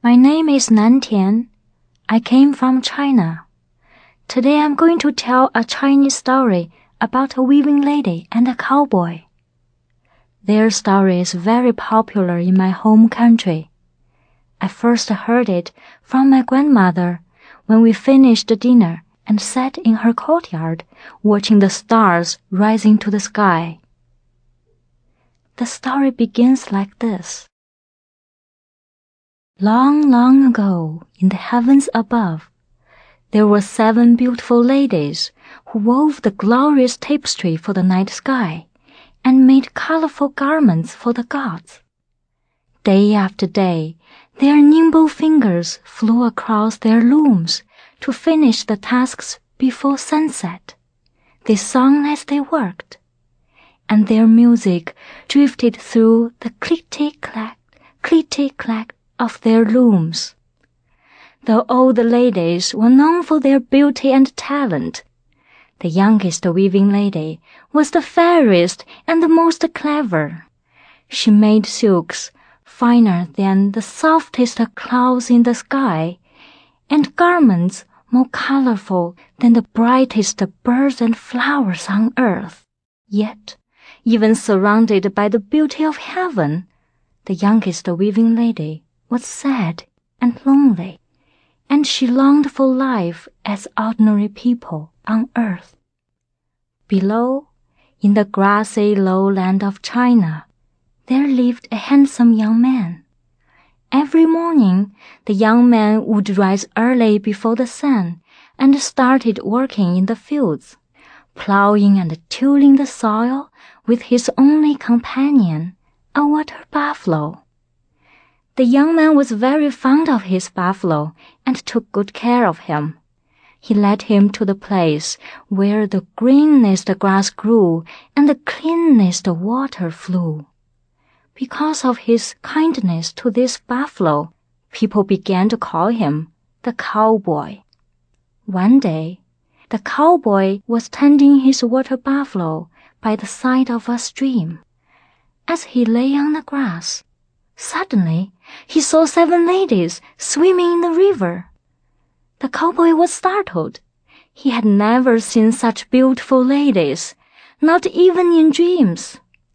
My name is Nan Tian. I came from China. Today I'm going to tell a Chinese story about a weaving lady and a cowboy. Their story is very popular in my home country. I first heard it from my grandmother when we finished dinner and sat in her courtyard watching the stars rising to the sky. The story begins like this. Long, long ago, in the heavens above, there were 7 beautiful ladies who wove the glorious tapestry for the night sky and made colorful garments for the gods. Day after day, their nimble fingers flew across their looms to finish the tasks before sunset. They sung as they worked, and their music drifted through the click-click-clack, click-click-clack of their looms. The old ladies were known for their beauty and talent. The youngest weaving lady was the fairest and the most clever. She made silks finer than the softest clouds in the sky, and garments more colorful than the brightest birds and flowers on earth. Yet, even surrounded by the beauty of heaven, the youngest weaving lady was sad and lonely, and she longed for life as ordinary people on earth. Below, in the grassy lowland of China, there lived a handsome young man. Every morning, the young man would rise early before the sun and started working in the fields, plowing and tilling the soil with his only companion, a water buffalo. The young man was very fond of his buffalo and took good care of him. He led him to the place where the greenest grass grew and the cleanest water flew. Because of his kindness to this buffalo, people began to call him the cowboy. One day, the cowboy was tending his water buffalo by the side of a stream. As he lay on the grass, suddenly he saw 7 ladies swimming in the river. The cowboy was startled. He had never seen such beautiful ladies, not even in dreams.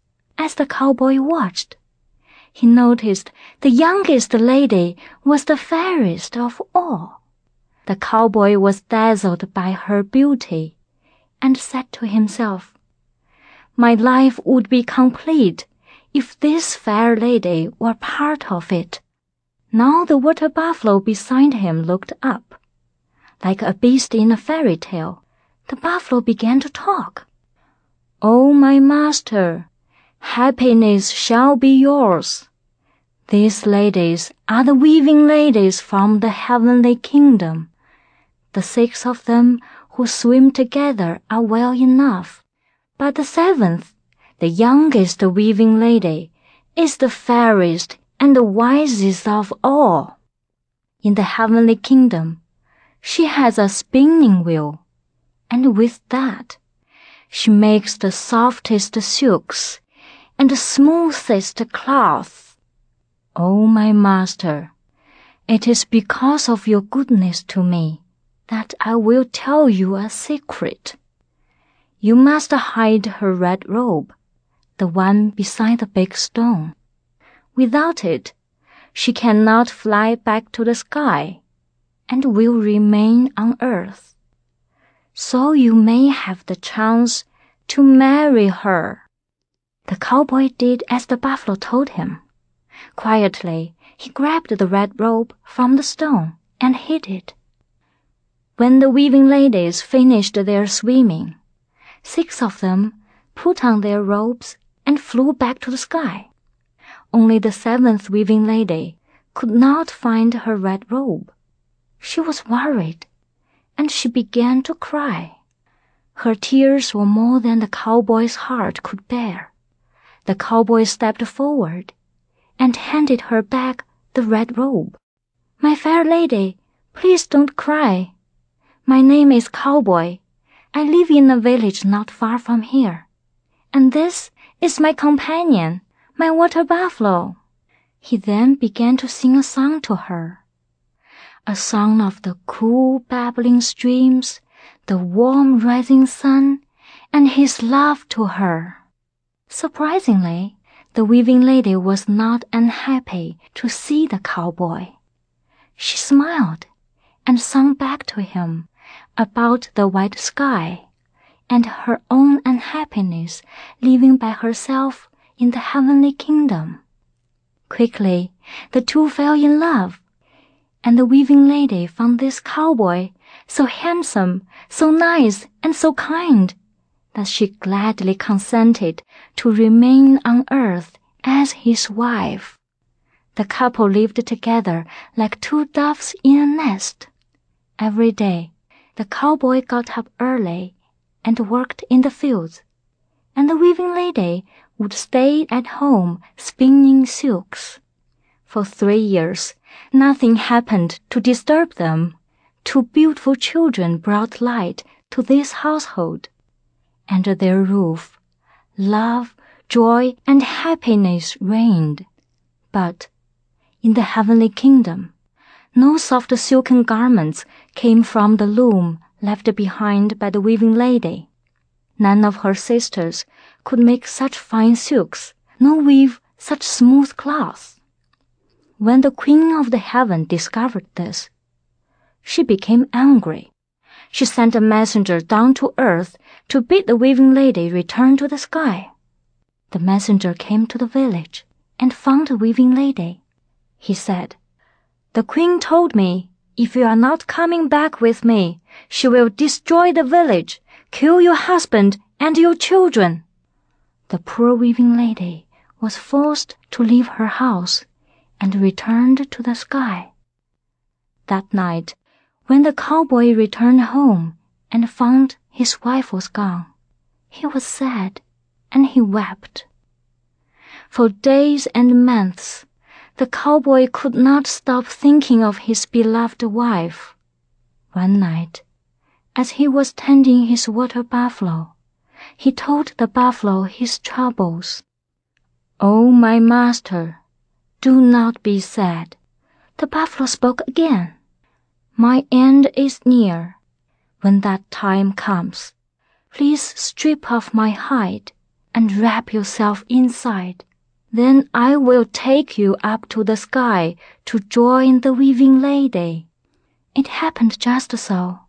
As the cowboy watched, he noticed the youngest lady was the fairest of all. The cowboy was dazzled by her beauty and said to himself, "My life would be complete if this fair lady were part of it." Now the water buffalo beside him looked up. Like a beast in a fairy tale, the buffalo began to talk. "Oh, my master, happiness shall be yours. These ladies are the weaving ladies from the heavenly kingdom. The 6 of them who swim together are well enough, but the 7th, the youngest weaving lady, is the fairest and the wisest of all. In the heavenly kingdom, she has a spinning wheel, and with that, she makes the softest silks and the smoothest cloth. Oh, my master, it is because of your goodness to me that I will tell you a secret. You must hide her red robe, the one beside the big stone. Without it, she cannot fly back to the sky and will remain on earth. So you may have the chance to marry her." The cowboy did as the buffalo told him. Quietly, he grabbed the red robe from the stone and hid it. When the weaving ladies finished their swimming, 6 of them put on their robes and flew back to the sky. Only the 7th weaving lady could not find her red robe. She was worried, and she began to cry. Her tears were more than the cowboy's heart could bear. The cowboy stepped forward and handed her back the red robe. "My fair lady, please don't cry. My name is Cowboy. I live in a village not far from here, and this is my companion, my water buffalo." He then began to sing a song to her, a song of the cool babbling streams, the warm rising sun, and his love to her. Surprisingly, the weaving lady was not unhappy to see the cowboy. She smiled and sang back to him about the white sky and her own unhappiness living by herself in the heavenly kingdom. Quickly, the two fell in love, and the weaving lady found this cowboy so handsome, so nice, and so kind that she gladly consented to remain on earth as his wife. The couple lived together like two doves in a nest. Every day, the cowboy got up early and worked in the fields, and the weaving lady would stay at home spinning silks. For 3 years, nothing happened to disturb them. 2 beautiful children brought light to this household. Under their roof, love, joy, and happiness reigned. But in the heavenly kingdom, no soft silken garments came from the loom left behind by the weaving lady. None of her sisters could make such fine silks, nor weave such smooth cloths. When the Queen of the Heaven discovered this, she became angry. She sent a messenger down to earth to bid the weaving lady return to the sky. The messenger came to the village and found the weaving lady. He said, "The queen told me, if you are not coming back with me, she will destroy the village, kill your husband and your children." The poor weaving lady was forced to leave her house and returned to the sky. That night, when the cowboy returned home and found his wife was gone, he was sad and he wept. For days and months, the cowboy could not stop thinking of his beloved wife. One night, as he was tending his water buffalo, he told the buffalo his troubles. "Oh, my master, do not be sad." The buffalo spoke again. "My end is near. When that time comes, please strip off my hide and wrap yourself inside. Then I will take you up to the sky to join the weaving lady." It happened just so.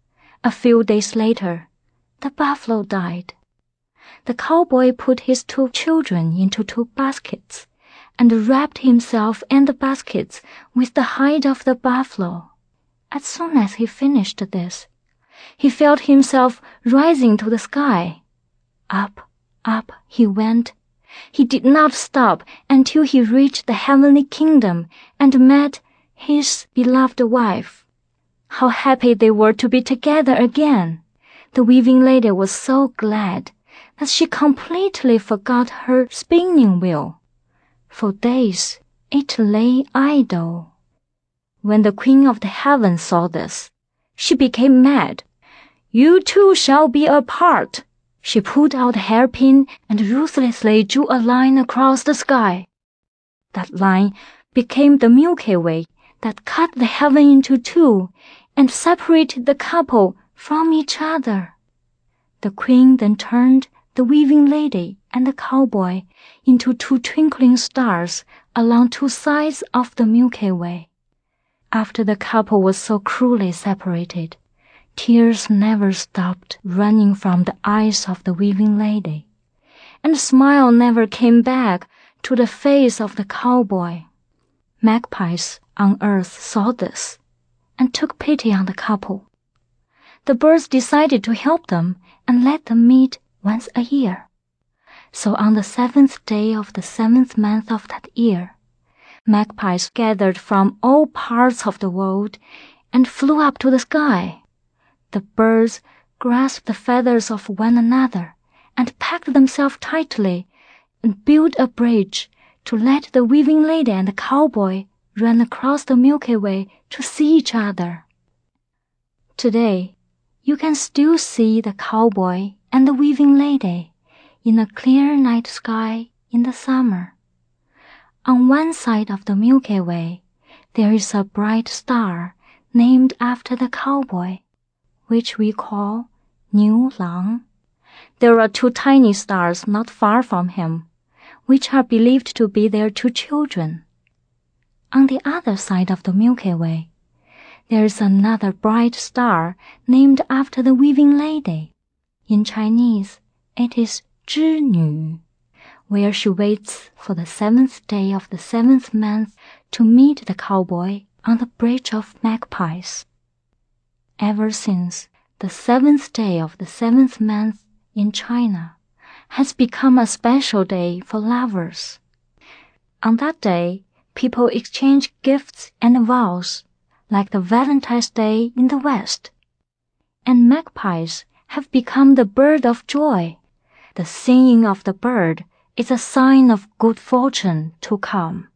A few days later, the buffalo died. The cowboy put his 2 children into 2 baskets and wrapped himself and the baskets with the hide of the buffalo. As soon as he finished this, he felt himself rising to the sky. Up, up he went. He did not stop until he reached the heavenly kingdom and met his beloved wife. How happy they were to be together again! The weaving lady was so glad that she completely forgot her spinning wheel. For days it lay idle. When the Queen of the Heaven saw this, she became mad. "You two shall be apart." She pulled out a hairpin and ruthlessly drew a line across the sky. That line became the Milky Way that cut the heaven into 2 and separated the couple from each other. The queen then turned the weaving lady and the cowboy into 2 twinkling stars along 2 sides of the Milky Way. After the couple was so cruelly separated, tears never stopped running from the eyes of the weaving lady, and a smile never came back to the face of the cowboy. Magpies on earth saw this and took pity on the couple. The birds decided to help them and let them meet once a year. So on the 7th day of the 7th month of that year, magpies gathered from all parts of the world and flew up to the sky. The birds grasped the feathers of one another and packed themselves tightly and built a bridge to let the weaving lady and the cowboy run across the Milky Way to see each other. Today, you can still see the cowboy and the weaving lady in a clear night sky in the summer. On one side of the Milky Way, there is a bright star named after the cowboy, which we call Niu Lang. There are 2 tiny stars not far from him, which are believed to be their 2 children. On the other side of the Milky Way, there is another bright star named after the weaving lady. In Chinese, it is Zhi Nu, where she waits for the 7th day of the 7th month to meet the cowboy on the Bridge of Magpies. Ever since, the 7th day of the 7th month in China has become a special day for lovers. On that day, people exchange gifts and vows, like the Valentine's Day in the West. And magpies have become the bird of joy. The singing of the bird is a sign of good fortune to come.